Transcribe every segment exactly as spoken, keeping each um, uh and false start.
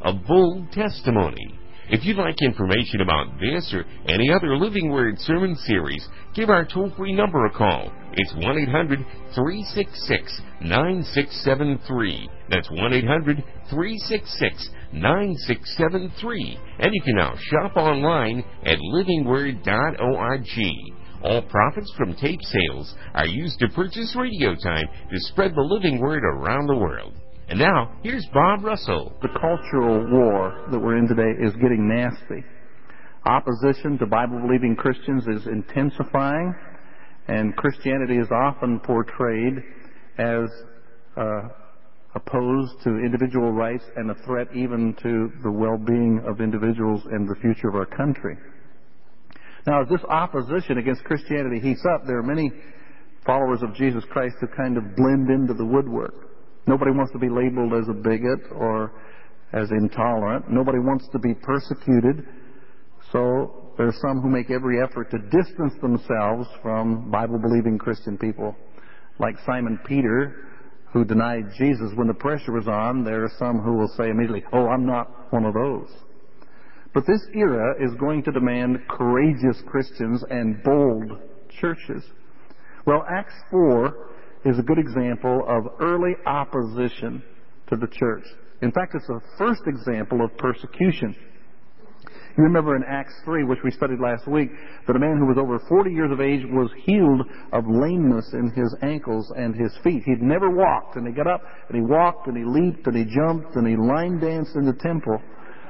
a bold testimony. If you'd like information about this or any other Living Word sermon series, give our toll-free number a call. It's one eight hundred, three six six, nine six seven three. That's one eight hundred, three six six, nine six seven three. And you can now shop online at living word dot org. All profits from tape sales are used to purchase radio time to spread the Living Word around the world. And now, here's Bob Russell. The cultural war that we're in today is getting nasty. Opposition to Bible-believing Christians is intensifying, and Christianity is often portrayed as uh, opposed to individual rights and a threat even to the well-being of individuals and the future of our country. Now, as this opposition against Christianity heats up, there are many followers of Jesus Christ who kind of blend into the woodwork. Nobody wants to be labeled as a bigot or as intolerant. Nobody wants to be persecuted. So there are some who make every effort to distance themselves from Bible-believing Christian people. Like Simon Peter, who denied Jesus when the pressure was on. There are some who will say immediately, oh, I'm not one of those. But this era is going to demand courageous Christians and bold churches. Well, Acts four is a good example of early opposition to the church. In fact, it's the first example of persecution. You remember in Acts three, which we studied last week, that a man who was over forty years of age was healed of lameness in his ankles and his feet. He'd never walked, and he got up, and he walked, and he leaped, and he jumped, and he line danced in the temple.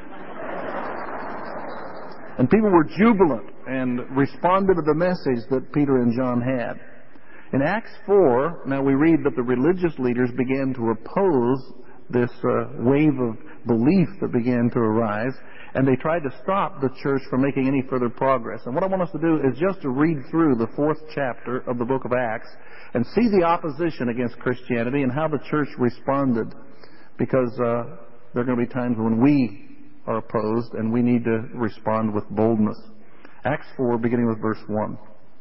And people were jubilant and responded to the message that Peter and John had. In Acts four, now we read that the religious leaders began to oppose this uh, wave of belief that began to arise, and they tried to stop the church from making any further progress. And what I want us to do is just to read through the fourth chapter of the book of Acts and see the opposition against Christianity and how the church responded, because uh, there are going to be times when we are opposed and we need to respond with boldness. Acts four, beginning with verse one.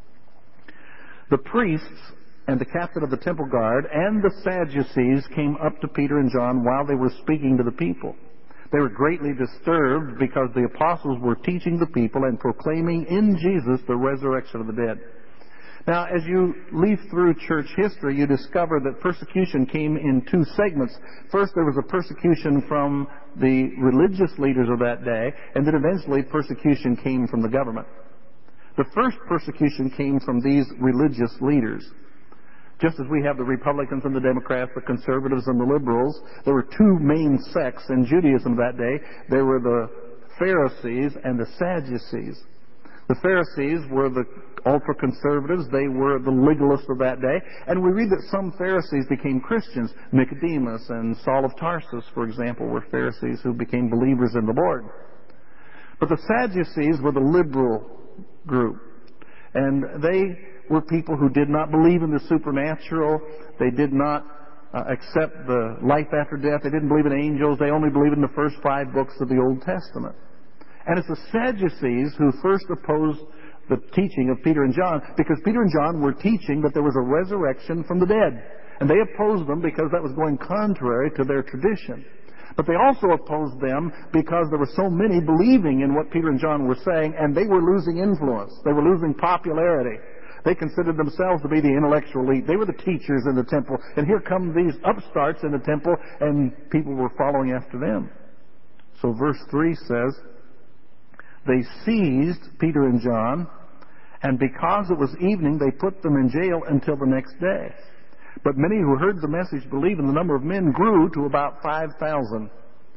The priests and the captain of the temple guard and the Sadducees came up to Peter and John while they were speaking to the people. They were greatly disturbed because the apostles were teaching the people and proclaiming in Jesus the resurrection of the dead. Now, as you leaf through church history, you discover that persecution came in two segments. First, there was a persecution from the religious leaders of that day, and then eventually persecution came from the government. The first persecution came from these religious leaders. Just as we have the Republicans and the Democrats, the conservatives and the liberals, there were two main sects in Judaism that day. There were the Pharisees and the Sadducees. The Pharisees were the ultra-conservatives. They were the legalists of that day. And we read that some Pharisees became Christians. Nicodemus and Saul of Tarsus, for example, were Pharisees who became believers in the Lord. But the Sadducees were the liberal group. And they were people who did not believe in the supernatural. They did not uh, accept the life after death. They didn't believe in angels. They only believed in the first five books of the Old Testament. And it's the Sadducees who first opposed the teaching of Peter and John, because Peter and John were teaching that there was a resurrection from the dead. And they opposed them because that was going contrary to their tradition. But they also opposed them because there were so many believing in what Peter and John were saying, and they were losing influence. They were losing popularity. They considered themselves to be the intellectual elite. They were the teachers in the temple. And here come these upstarts in the temple, and people were following after them. So verse three says, they seized Peter and John, and because it was evening, they put them in jail until the next day. But many who heard the message believed, and the number of men grew to about five thousand.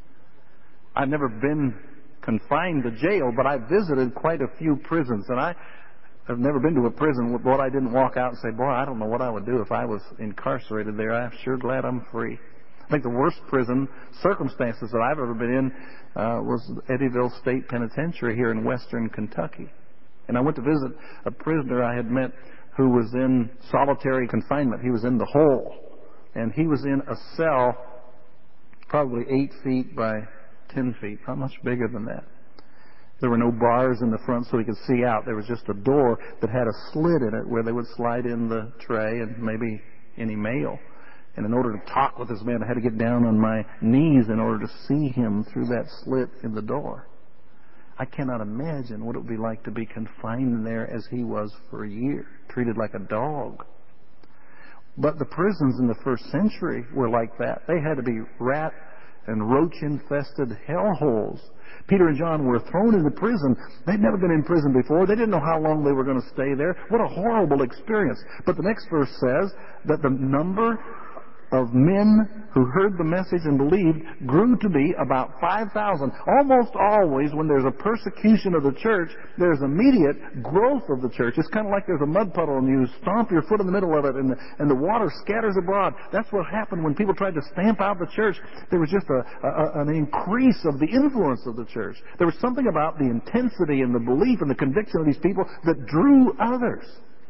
I've never been confined to jail, but I've visited quite a few prisons, and I have never been to a prison where I didn't walk out and say, boy, I don't know what I would do if I was incarcerated there. I'm sure glad I'm free. I think the worst prison circumstances that I've ever been in uh, was Eddyville State Penitentiary here in western Kentucky. And I went to visit a prisoner I had met who was in solitary confinement. He was in the hole. And he was in a cell probably eight feet by ten feet, not much bigger than that. There were no bars in the front so he could see out. There was just a door that had a slit in it where they would slide in the tray and maybe any mail. And in order to talk with this man, I had to get down on my knees in order to see him through that slit in the door. I cannot imagine what it would be like to be confined there as he was for a year, treated like a dog. But the prisons in the first century were like that. They had to be rat and roach-infested hellholes. Peter and John were thrown into prison. They'd never been in prison before. They didn't know how long they were going to stay there. What a horrible experience. But the next verse says that the number of men who heard the message and believed grew to be about five thousand. Almost always when there's a persecution of the church, there's immediate growth of the church. It's kind of like there's a mud puddle and you stomp your foot in the middle of it and the, and the water scatters abroad. That's what happened when people tried to stamp out the church. There was just a, a, an increase of the influence of the church. There was something about the intensity and the belief and the conviction of these people that drew others.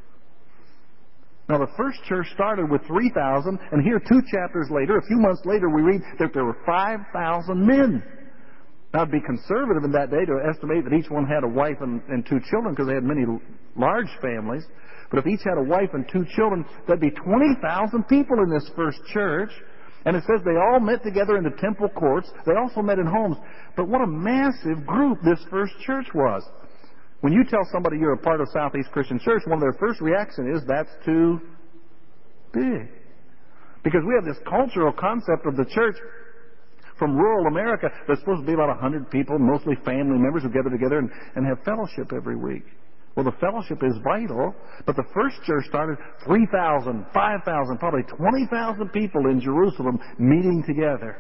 Now, the first church started with three thousand, and here two chapters later, a few months later, we read that there were five thousand men. Now, it'd be conservative in that day to estimate that each one had a wife and, and two children, because they had many large families. But if each had a wife and two children, that'd be twenty thousand people in this first church. And it says they all met together in the temple courts. They also met in homes. But what a massive group this first church was. When you tell somebody you're a part of Southeast Christian Church, one of their first reaction is, that's too big. Because we have this cultural concept of the church from rural America that's supposed to be about one hundred people, mostly family members who gather together and, and have fellowship every week. Well, the fellowship is vital, but the first church started three thousand, five thousand, probably twenty thousand people in Jerusalem meeting together.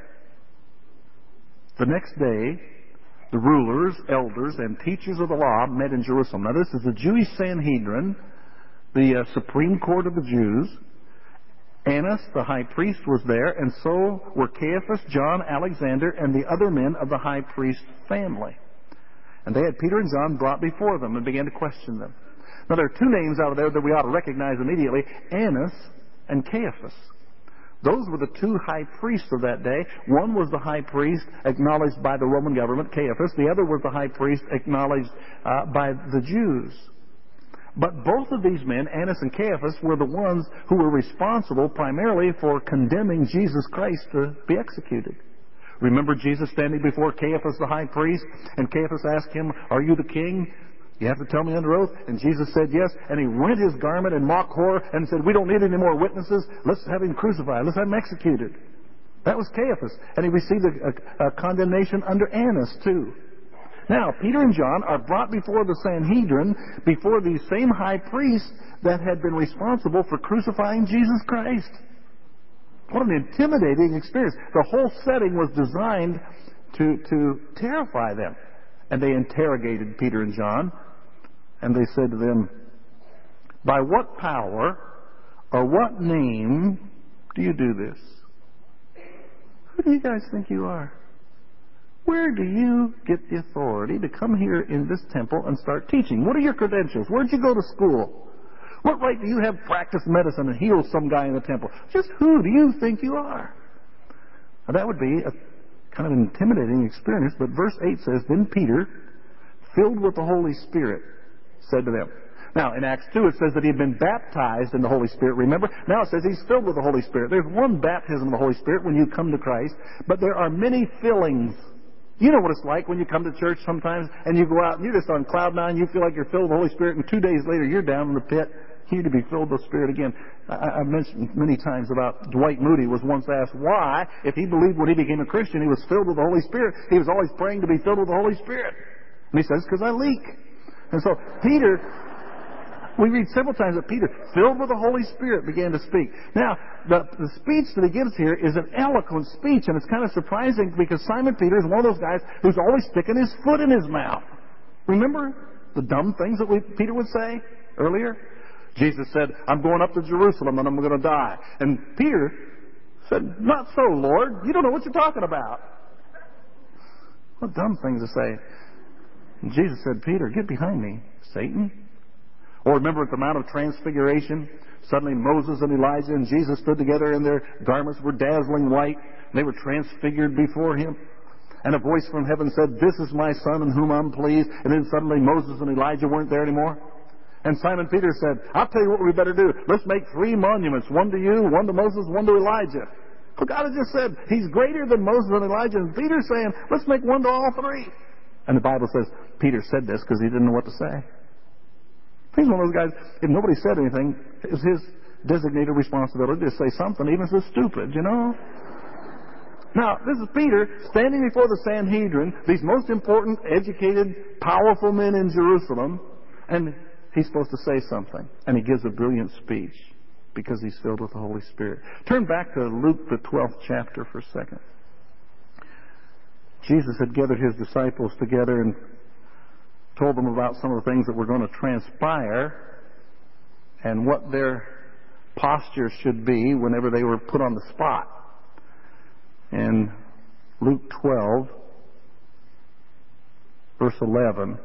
The next day, the rulers, elders, and teachers of the law met in Jerusalem. Now, this is the Jewish Sanhedrin, the uh, Supreme Court of the Jews. Annas, the high priest, was there, and so were Caiaphas, John, Alexander, and the other men of the high priest family. And they had Peter and John brought before them and began to question them. Now, there are two names out of there that we ought to recognize immediately, Annas and Caiaphas. Those were the two high priests of that day. One was the high priest acknowledged by the Roman government, Caiaphas. The other was the high priest acknowledged uh, by the Jews. But both of these men, Annas and Caiaphas, were the ones who were responsible primarily for condemning Jesus Christ to be executed. Remember Jesus standing before Caiaphas the high priest, and Caiaphas asked him, "Are you the king? You have to tell me under oath." And Jesus said yes, and he rent his garment in mock horror and said, "We don't need any more witnesses. Let's have him crucified. Let's have him executed." That was Caiaphas. And he received a, a, a condemnation under Annas, too. Now, Peter and John are brought before the Sanhedrin, before these same high priests that had been responsible for crucifying Jesus Christ. What an intimidating experience. The whole setting was designed to, to terrify them. And they interrogated Peter and John, and they said to them, "By what power or what name do you do this? Who do you guys think you are? Where do you get the authority to come here in this temple and start teaching? What are your credentials? Where'd you go to school? What right do you have to practice medicine and heal some guy in the temple? Just who do you think you are?" Now, that would be a kind of an intimidating experience, but verse eight says, "Then Peter, filled with the Holy Spirit, said to them." Now, in Acts two, it says that he had been baptized in the Holy Spirit, remember? Now it says he's filled with the Holy Spirit. There's one baptism of the Holy Spirit when you come to Christ, but there are many fillings. You know what it's like when you come to church sometimes and you go out and you're just on cloud nine, you feel like you're filled with the Holy Spirit, and two days later you're down in the pit. You need to be filled with the Spirit again. I, I've mentioned many times about Dwight Moody was once asked why, if he believed when he became a Christian he was filled with the Holy Spirit, he was always praying to be filled with the Holy Spirit. And he says, "Because I leak." And so Peter, we read several times that Peter, filled with the Holy Spirit, began to speak. Now, the, the speech that he gives here is an eloquent speech, and it's kind of surprising because Simon Peter is one of those guys who's always sticking his foot in his mouth. Remember the dumb things that we, Peter would say earlier? Jesus said, "I'm going up to Jerusalem and I'm going to die." And Peter said, "Not so, Lord. You don't know what you're talking about." What dumb things to say. And Jesus said, "Peter, get behind me, Satan." Or remember at the Mount of Transfiguration, suddenly Moses and Elijah and Jesus stood together and their garments were dazzling white. And they were transfigured before him. And a voice from heaven said, "This is my son in whom I'm pleased." And then suddenly Moses and Elijah weren't there anymore. And Simon Peter said, I'll tell you what we better do. Let's make three monuments, one to you, one to Moses, one to Elijah. Well, God had just said, He's greater than Moses and Elijah. And Peter's saying, let's make one to all three. And the Bible says Peter said this because he didn't know what to say. He's one of those guys, if nobody said anything, it was his designated responsibility to say something, even if it's stupid, you know? Now, this is Peter standing before the Sanhedrin, these most important, educated, powerful men in Jerusalem, and he's supposed to say something. And he gives a brilliant speech because he's filled with the Holy Spirit. Turn back to Luke, the twelfth chapter for a second. Jesus had gathered his disciples together and told them about some of the things that were going to transpire and what their posture should be whenever they were put on the spot. In Luke twelve, verse eleven,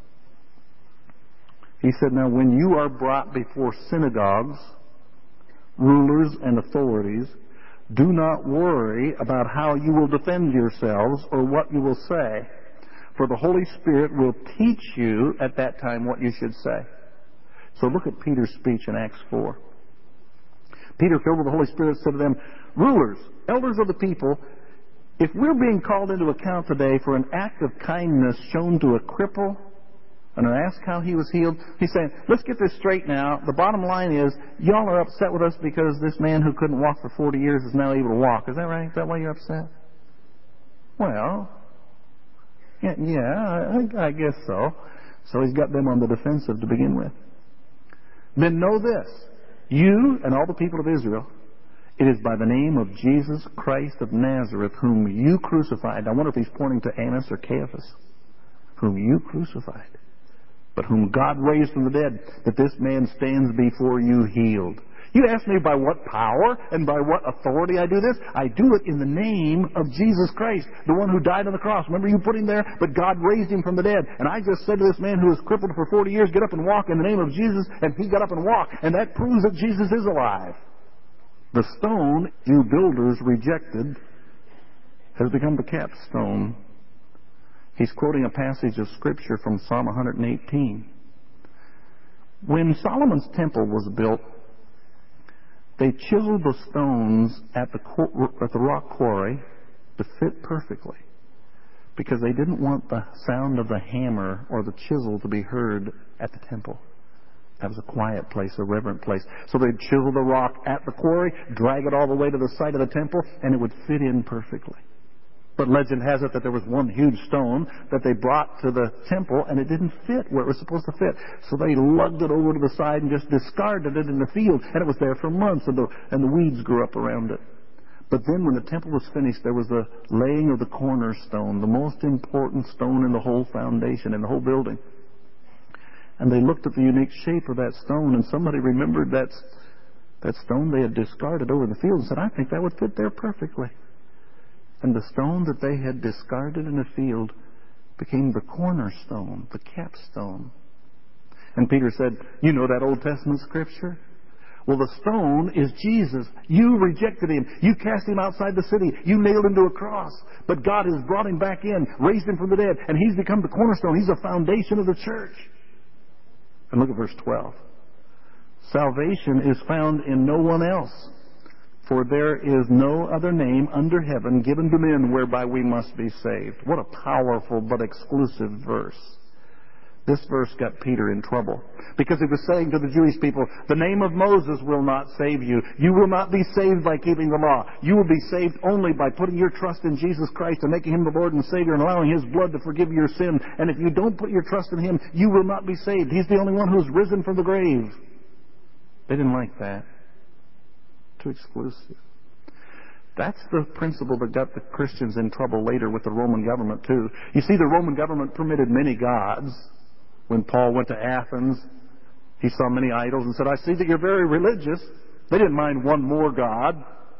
he said, now when you are brought before synagogues, rulers and authorities, do not worry about how you will defend yourselves or what you will say, for the Holy Spirit will teach you at that time what you should say. So look at Peter's speech in Acts four. Peter, filled with the Holy Spirit, said to them, rulers, elders of the people, if we're being called into account today for an act of kindness shown to a cripple, and I ask how he was healed, he's saying, let's get this straight now. The bottom line is, y'all are upset with us because this man who couldn't walk for forty years is now able to walk. Is that right? Is that why you're upset? Well, yeah, yeah I, I guess so. So he's got them on the defensive to begin with. Then know this, you and all the people of Israel, it is by the name of Jesus Christ of Nazareth whom you crucified. I wonder if he's pointing to Annas or Caiaphas. Whom you crucified, but whom God raised from the dead, that this man stands before you healed. You ask me by what power and by what authority I do this? I do it in the name of Jesus Christ, the one who died on the cross. Remember, you put him there, but God raised him from the dead. And I just said to this man who was crippled for forty years, get up and walk in the name of Jesus, and he got up and walked. And that proves that Jesus is alive. The stone you builders rejected has become the capstone. He's quoting a passage of Scripture from Psalm one eighteen. When Solomon's temple was built, they chiseled the stones at the, at the rock quarry to fit perfectly, because they didn't want the sound of the hammer or the chisel to be heard at the temple. That was a quiet place, a reverent place. So they'd chisel the rock at the quarry, drag it all the way to the site of the temple, and it would fit in perfectly. But legend has it that there was one huge stone that they brought to the temple, and it didn't fit where it was supposed to fit. So they lugged it over to the side and just discarded it in the field, and it was there for months, and the, and the weeds grew up around it. But then when the temple was finished, there was the laying of the cornerstone, the most important stone in the whole foundation, in the whole building. And they looked at the unique shape of that stone, and somebody remembered that, that stone they had discarded over the field and said, I think that would fit there perfectly. And the stone that they had discarded in the field became the cornerstone, the capstone. And Peter said, you know that Old Testament scripture? Well, the stone is Jesus. You rejected him. You cast him outside the city. You nailed him to a cross. But God has brought him back in, raised him from the dead, and he's become the cornerstone. He's the foundation of the church. And look at verse twelve. Salvation is found in no one else, for there is no other name under heaven given to men whereby we must be saved. What a powerful but exclusive verse. This verse got Peter in trouble, because he was saying to the Jewish people, the name of Moses will not save you. You will not be saved by keeping the law. You will be saved only by putting your trust in Jesus Christ and making him the Lord and Savior and allowing his blood to forgive your sin. And if you don't put your trust in him, you will not be saved. He's the only one who's risen from the grave. They didn't like that. Too exclusive. That's the principle that got the Christians in trouble later with the Roman government too. You see, the Roman government permitted many gods. When Paul went to Athens, he saw many idols and said, I see that you're very religious. They didn't mind one more god.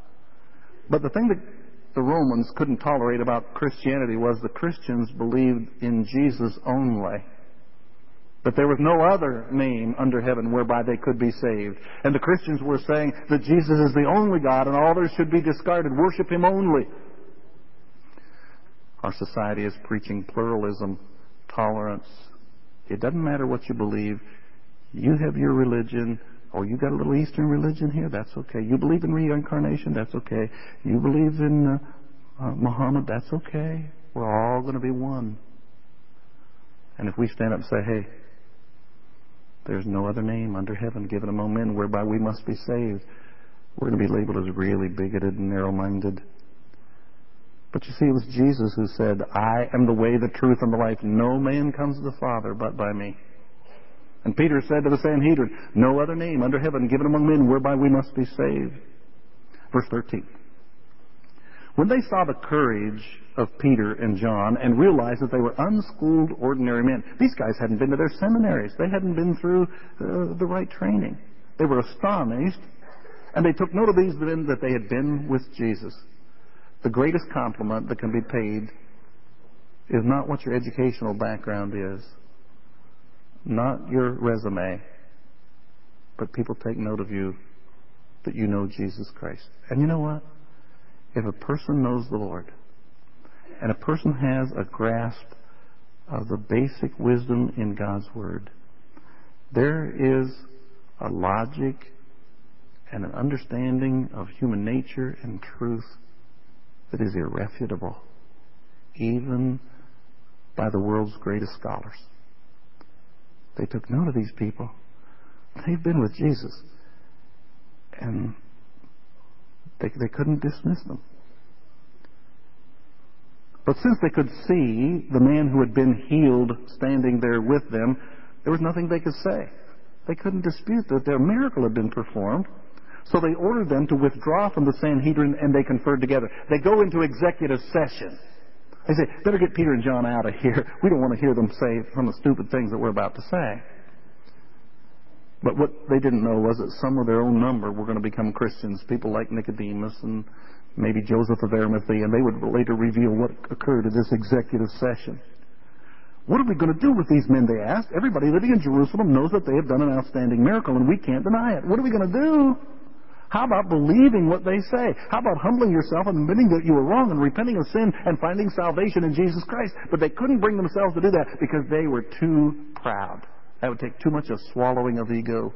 But the thing that the Romans couldn't tolerate about Christianity was the Christians believed in Jesus only. That there was no other name under heaven whereby they could be saved. And the Christians were saying that Jesus is the only God and all others should be discarded. Worship him only. Our society is preaching pluralism, tolerance. It doesn't matter what you believe. You have your religion. Oh, you got a little Eastern religion here? That's okay. You believe in reincarnation? That's okay. You believe in uh, uh, Muhammad? That's okay. We're all going to be one. And if we stand up and say, hey, there's no other name under heaven given among men whereby we must be saved, we're going to be labeled as really bigoted and narrow-minded. But you see, it was Jesus who said, I am the way, the truth, and the life. No man comes to the Father but by me. And Peter said to the Sanhedrin, no other name under heaven given among men whereby we must be saved. Verse thirteen. When they saw the courage of Peter and John and realized that they were unschooled, ordinary men, these guys hadn't been to their seminaries. They hadn't been through uh, the right training. They were astonished, and they took note of these men that they had been with Jesus. The greatest compliment that can be paid is not what your educational background is, not your resume, but people take note of you that you know Jesus Christ. And you know what? If a person knows the Lord, and a person has a grasp of the basic wisdom in God's Word, there is a logic and an understanding of human nature and truth that is irrefutable, even by the world's greatest scholars. They took note of these people. They've been with Jesus. And they, they couldn't dismiss them. But since they could see the man who had been healed standing there with them, there was nothing they could say. They couldn't dispute that their miracle had been performed. So they ordered them to withdraw from the Sanhedrin, and they conferred together. They go into executive session. They say, better get Peter and John out of here. We don't want to hear them say some of the stupid things that we're about to say. But what they didn't know was that some of their own number were going to become Christians, people like Nicodemus and maybe Joseph of Arimathea, and they would later reveal what occurred at this executive session. What are we going to do with these men, they asked. Everybody living in Jerusalem knows that they have done an outstanding miracle, and we can't deny it. What are we going to do? How about believing what they say? How about humbling yourself and admitting that you were wrong and repenting of sin and finding salvation in Jesus Christ? But they couldn't bring themselves to do that because they were too proud. That would take too much of swallowing of ego.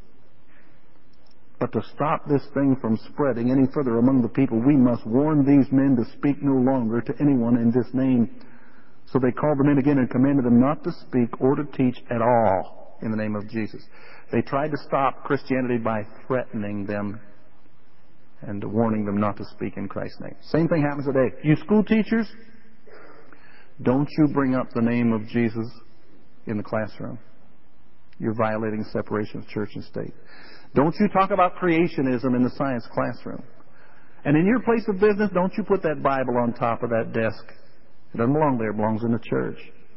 But to stop this thing from spreading any further among the people, we must warn these men to speak no longer to anyone in this name. So they called them in again and commanded them not to speak or to teach at all in the name of Jesus. They tried to stop Christianity by threatening them and warning them not to speak in Christ's name. Same thing happens today. You school teachers, don't you bring up the name of Jesus in the classroom. You're violating separation of church and state. Don't you talk about creationism in the science classroom. And in your place of business, don't you put that Bible on top of that desk. It doesn't belong there. It belongs in the church.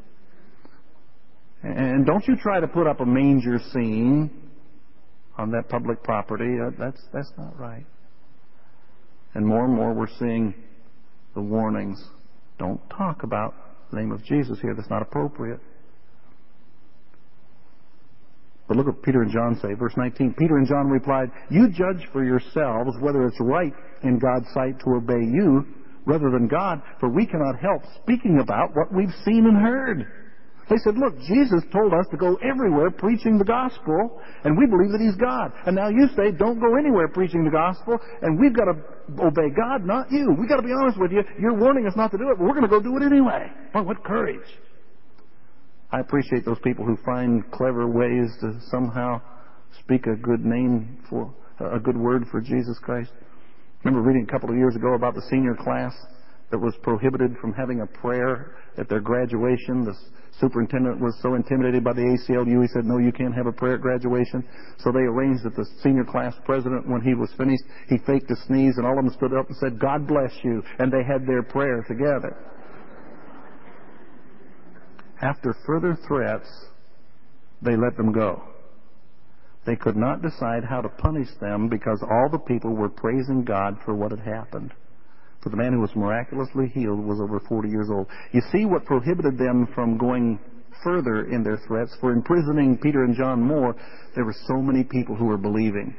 And don't you try to put up a manger scene on that public property. That's, that's not right. And more and more we're seeing the warnings. Don't talk about the name of Jesus here. That's not appropriate. But look what Peter and John say. Verse nineteen, Peter and John replied, you judge for yourselves whether it's right in God's sight to obey you rather than God, for we cannot help speaking about what we've seen and heard. They said, look, Jesus told us to go everywhere preaching the gospel, and we believe that He's God. And now you say, don't go anywhere preaching the gospel, and we've got to obey God, not you. We've got to be honest with you. You're warning us not to do it, but we're going to go do it anyway. Boy, what courage. I appreciate those people who find clever ways to somehow speak a good name for, a good word for Jesus Christ. I remember reading a couple of years ago about the senior class that was prohibited from having a prayer at their graduation. The superintendent was so intimidated by the A C L U, he said, no, you can't have a prayer at graduation. So they arranged that the senior class president, when he was finished, he faked a sneeze, and all of them stood up and said, God bless you. And they had their prayer together. After further threats, they let them go. They could not decide how to punish them because all the people were praising God for what had happened. For the man who was miraculously healed was over forty years old. You see what prohibited them from going further in their threats, for imprisoning Peter and John more, there were so many people who were believing.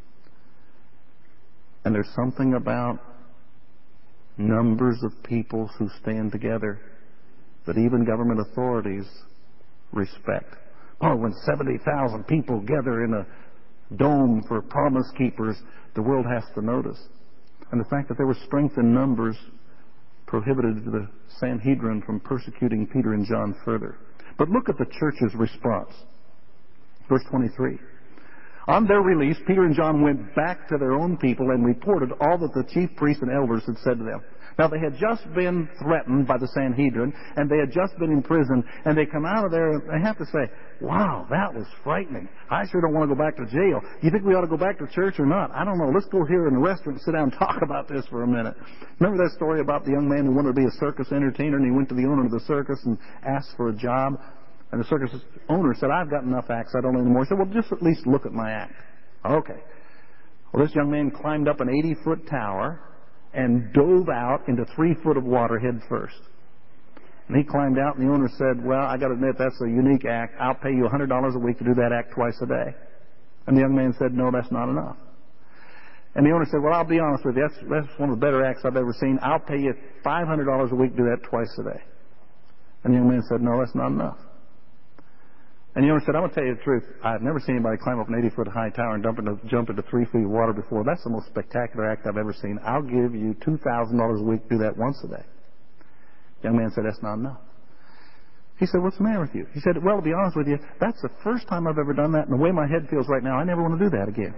And there's something about numbers of people who stand together that even government authorities respect. Oh, when seventy thousand people gather in a dome for Promise Keepers, the world has to notice. And the fact that there was strength in numbers prohibited the Sanhedrin from persecuting Peter and John further. But look at the church's response. Verse twenty-three. On their release, Peter and John went back to their own people and reported all that the chief priests and elders had said to them. Now, they had just been threatened by the Sanhedrin, and they had just been in prison, and they come out of there, and I have to say, wow, that was frightening. I sure don't want to go back to jail. You think we ought to go back to church or not? I don't know. Let's go here in the restaurant and sit down and talk about this for a minute. Remember that story about the young man who wanted to be a circus entertainer, and he went to the owner of the circus and asked for a job? And the circus owner said, I've got enough acts, I don't need any more. He said, well, just at least look at my act. Okay. Well, this young man climbed up an eighty-foot tower and dove out into three foot of water head first. And he climbed out, and the owner said, well, I got to admit, that's a unique act. I'll pay you one hundred dollars a week to do that act twice a day. And the young man said, no, that's not enough. And the owner said, well, I'll be honest with you, that's, that's one of the better acts I've ever seen. I'll pay you five hundred dollars a week to do that twice a day. And the young man said, no, that's not enough. And the owner said, I'm going to tell you the truth. I've never seen anybody climb up an eighty-foot high tower and dump into, jump into three feet of water before. That's the most spectacular act I've ever seen. I'll give you two thousand dollars a week to do that once a day. The young man said, that's not enough. He said, what's the matter with you? He said, well, to be honest with you, that's the first time I've ever done that, and the way my head feels right now, I never want to do that again.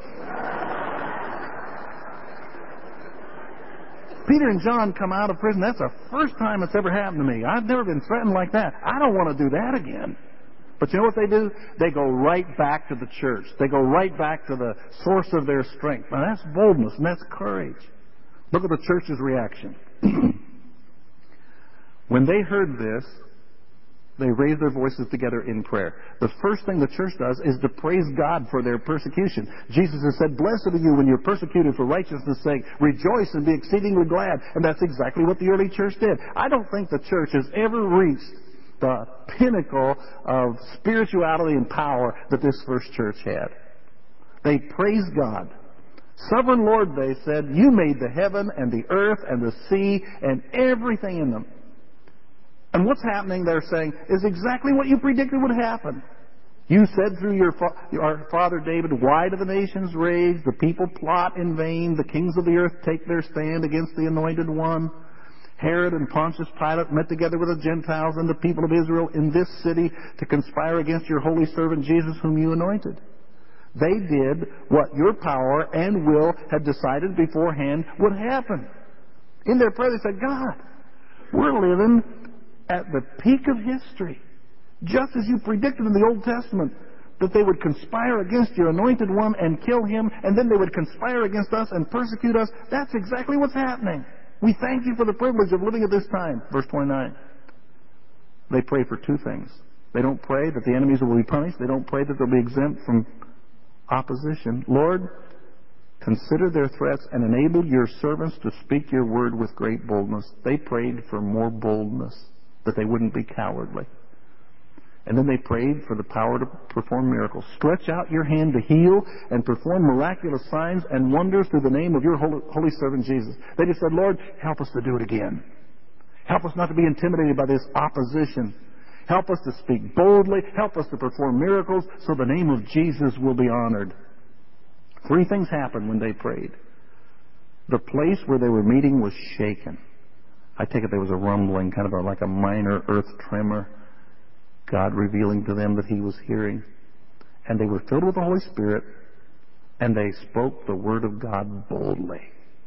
Peter and John come out of prison. That's the first time it's ever happened to me. I've never been threatened like that. I don't want to do that again. But you know what they do? They go right back to the church. They go right back to the source of their strength. Now that's boldness and that's courage. Look at the church's reaction. When they heard this, they raised their voices together in prayer. The first thing the church does is to praise God for their persecution. Jesus has said, blessed are you when you're persecuted for righteousness' sake. Rejoice and be exceedingly glad. And that's exactly what the early church did. I don't think the church has ever reached the pinnacle of spirituality and power that this first church had. They praised God. Sovereign Lord, they said, you made the heaven and the earth and the sea and everything in them. And what's happening, they're saying, is exactly what you predicted would happen. You said through your fa- our father David, why do the nations rage? The people plot in vain. The kings of the earth take their stand against the Anointed One. Herod and Pontius Pilate met together with the Gentiles and the people of Israel in this city to conspire against your holy servant Jesus, whom you anointed. They did what your power and will had decided beforehand would happen. In their prayer, they said, God, we're living at the peak of history, just as you predicted in the Old Testament, that they would conspire against your anointed one and kill him, and then they would conspire against us and persecute us. That's exactly what's happening. We thank you for the privilege of living at this time. Verse twenty-nine. They pray for two things. They don't pray that the enemies will be punished. They don't pray that they'll be exempt from opposition. Lord, consider their threats and enable your servants to speak your word with great boldness. They prayed for more boldness, that they wouldn't be cowardly. And then they prayed for the power to perform miracles. Stretch out your hand to heal and perform miraculous signs and wonders through the name of your holy, holy servant Jesus. They just said, Lord, help us to do it again. Help us not to be intimidated by this opposition. Help us to speak boldly. Help us to perform miracles so the name of Jesus will be honored. Three things happened when they prayed. The place where they were meeting was shaken. I take it there was a rumbling, kind of a, like a minor earth tremor. God revealing to them that he was hearing. And they were filled with the Holy Spirit, and they spoke the word of God boldly.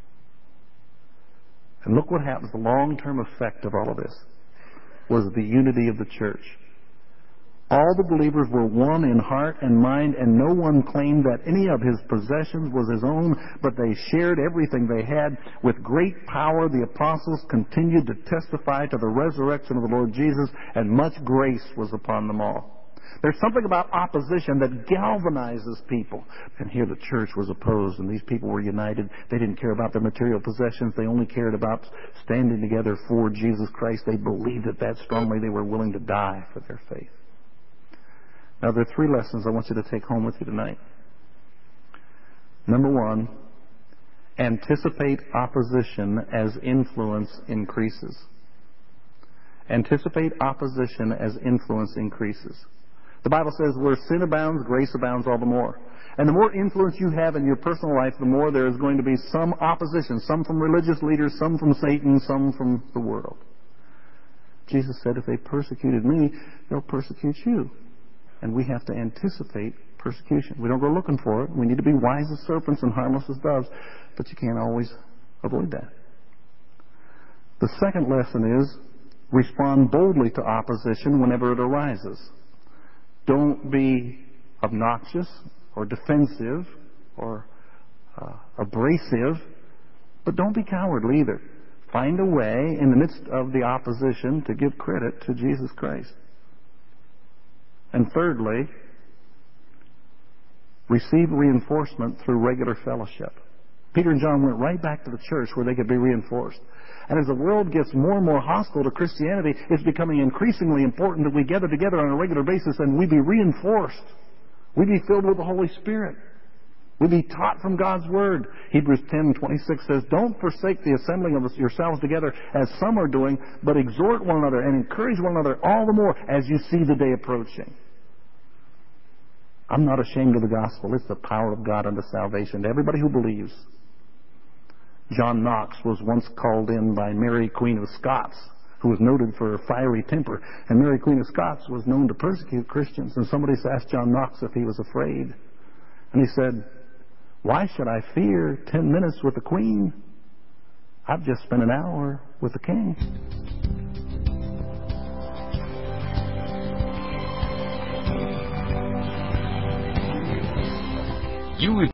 And look what happens. The long-term effect of all of this was the unity of the church. All the believers were one in heart and mind, and no one claimed that any of his possessions was his own, but they shared everything they had. With great power, the apostles continued to testify to the resurrection of the Lord Jesus, and much grace was upon them all. There's something about opposition that galvanizes people. And here the church was opposed, and these people were united. They didn't care about their material possessions. They only cared about standing together for Jesus Christ. They believed it that strongly they were willing to die for their faith. Now, there are three lessons I want you to take home with you tonight. Number one, anticipate opposition as influence increases. Anticipate opposition as influence increases. The Bible says where sin abounds, grace abounds all the more. And the more influence you have in your personal life, the more there is going to be some opposition, some from religious leaders, some from Satan, some from the world. Jesus said, if they persecuted me, they'll persecute you. And we have to anticipate persecution. We don't go looking for it. We need to be wise as serpents and harmless as doves, but you can't always avoid that. The second lesson is respond boldly to opposition whenever it arises. Don't be obnoxious or defensive or uh, abrasive, but don't be cowardly either. Find a way in the midst of the opposition to give credit to Jesus Christ. And thirdly, receive reinforcement through regular fellowship. Peter and John went right back to the church where they could be reinforced. And as the world gets more and more hostile to Christianity, it's becoming increasingly important that we gather together on a regular basis and we be reinforced. We be filled with the Holy Spirit. We be taught from God's Word. Hebrews ten twenty-six says, don't forsake the assembling of yourselves together as some are doing, but exhort one another and encourage one another all the more as you see the day approaching. I'm not ashamed of the gospel. It's the power of God unto salvation to everybody who believes. John Knox was once called in by Mary, Queen of Scots, who was noted for her fiery temper. And Mary, Queen of Scots, was known to persecute Christians. And somebody asked John Knox if he was afraid. And he said, why should I fear ten minutes with the Queen? I've just spent an hour with the King. You